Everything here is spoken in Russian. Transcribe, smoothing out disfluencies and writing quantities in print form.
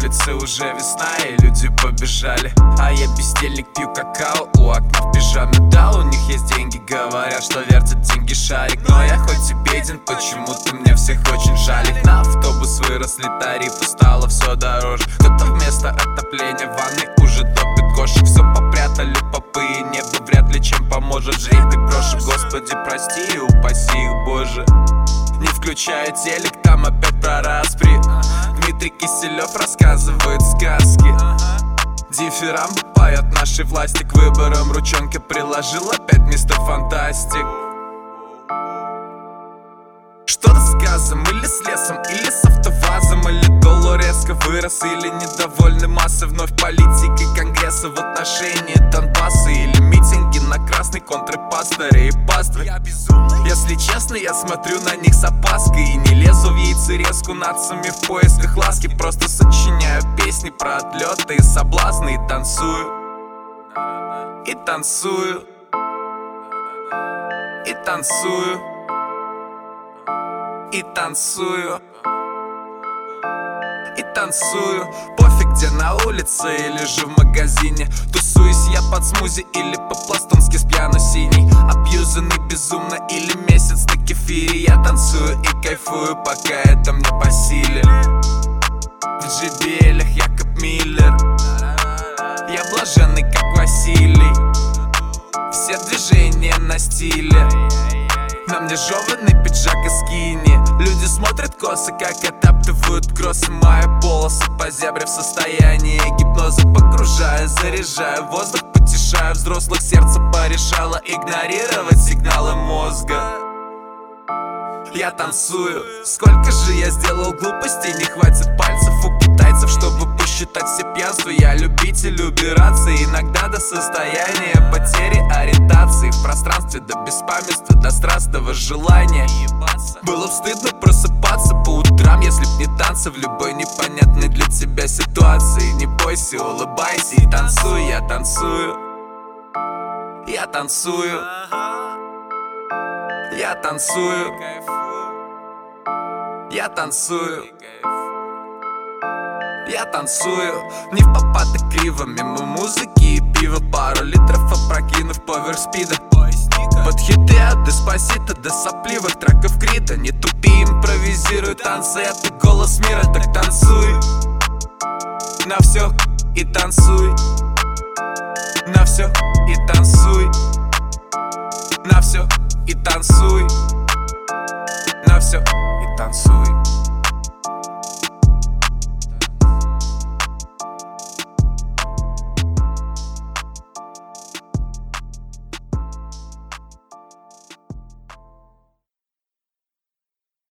улице уже весна и люди побежали, а я бездельник, пью какао у окна в пижаме. Да, у них есть деньги, говорят, что вертят деньги шарик, но я хоть и беден, почему-то мне всех очень жаль. На автобус выросли тарифы, стало все дороже. Кто-то вместо отопления в ванной уже топит кошек. Все попрятали попы и небо вряд ли чем поможет. Жри ты гроши, Господи, прости и упаси их, Боже. Не включая телек, там опять про распри. Дмитрий Киселев рассказывает сказки. Дифирамбы поет нашей власти, к выборам ручонки приложил опять мистер Фантастик. Что-то с газом, или с лесом, или с автовазом, или доллар резко вырос, или недовольны массы вновь политикой Конгресса в отношении Донбасса, или митинги на красной контры пастыря и паствы. Если честно, я смотрю на них с опаской и не лезу в яйцерезку нацами в поисках ласки. Просто сочиняю песни про отлеты и соблазны и танцую, и танцую, и танцую, и танцую, и танцую. Пофиг, где на улице или же в магазине. Тусуюсь я под смузи или по-пластунски с пьяно синий. Абьюзанный безумно или месяц на кефире. Я танцую и кайфую, пока это мне по силе. В JBL-ях Якоб Миллер, я блаженный как Василий. Все движения на стиле. На мне жеванный пиджак и скини. Люди смотрят косо, как отаптывают кроссы. Мои полосы по зебре в состоянии гипноза. Погружаю, заряжаю воздух, потешаю взрослых. Сердце порешало игнорировать сигналы мозга. Я танцую. Сколько же я сделал глупостей, не хватит пальцев у китайцев, чтобы посчитать все пьянства. Я любитель убираться, иногда до состояния потери ориентации в пространстве, до беспамятства, до страстного желания. Было б стыдно просыпаться по утрам, если б не танцы в любой непонятной для тебя ситуации. Не бойся, улыбайся и танцуй. Я танцую, я танцую, я танцую, я танцую, я танцую. Не в попад и криво, мимо музыки и пива. Пару литров опрокинув поверх спида. Под хиты от Деспасито до сопливых треков Крида. Не тупи, импровизируй танцы, это голос мира. Так танцуй на все и танцуй, на все и танцуй, на все и танцуй, на все и танцуй.